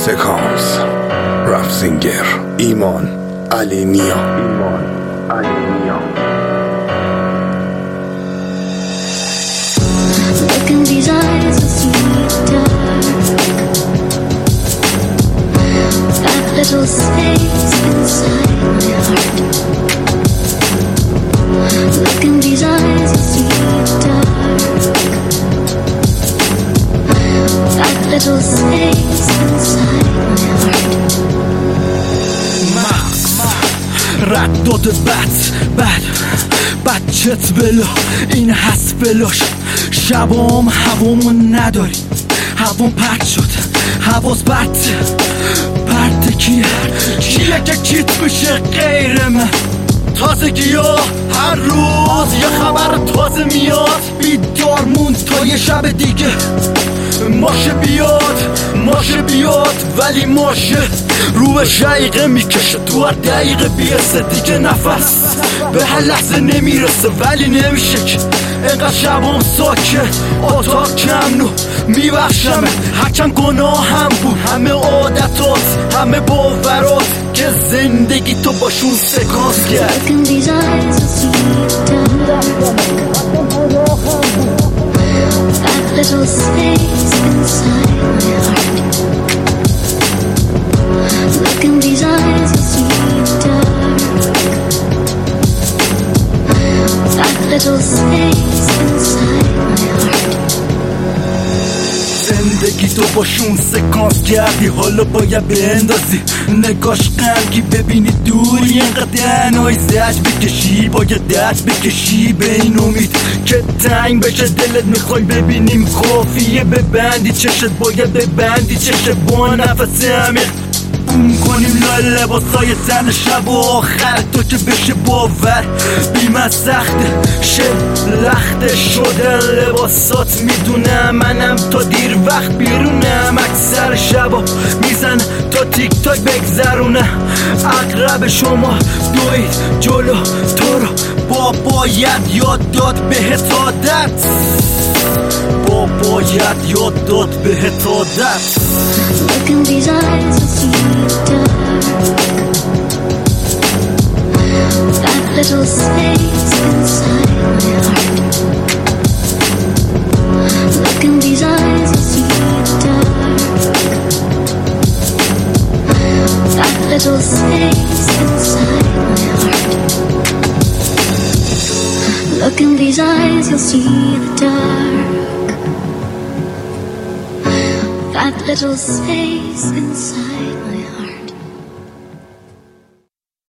سکانس رپ سینگر ایمان علی نیا. Look in these eyes, I see the dark. That little space inside my heart. Look in these eyes, I see the dark. That little space inside my heart. Max رد داده بد چت بلا این هست بلاش شبام هوامون نداری هوام پرد شد حواس پرد کیه که کیت بشه غیر من تازگی ها هر روز یه خبر تازه میاد بیدار مون تا یه شب دیگه ماشه بیاد ولی ماشه رو به شقیقه میکشه تو هر دقیقه بیرسه دیگه نفس به هر لحظه نمیرسه ولی نمیشه که اینقدر شبام ساکت اتاق کم نو میبخشمه هرچند گناه هم بود همه عادتات همه باورات که زندگی تو باشون سکانس کرد. Look in these eyes, I see the dark. That little space inside my heart. Look in these eyes, I see the dark. That little space inside my heart. زندگی تو باشون سکانس کردی حالا باید بندازی نگاش غمگی ببینی دوری اینقدر انای زج بکشی باید دست بکشی به این امید که تنگ بشه دلت میخوای ببینیم کافیه ببندی چشت باید ببندی چشت با نفس عمیق بوم کنیم لای لباسای تن شب و آخر تو که بشه باور بیمه سخته لخته شده لباسات میدونم منم تا دیر وقت بیرونم اکثر شبا میزن تا تیک تاک بگذرونه اقرب شما دوید جلو تو رو باید یاد داد بهت عادت باید یاد داد بهت عادت. Look in these eyes, I see the dark. That little space inside my heart. Look in these eyes, I see the dark. That little space inside my heart. Look in these eyes, you'll see the dark. That little space inside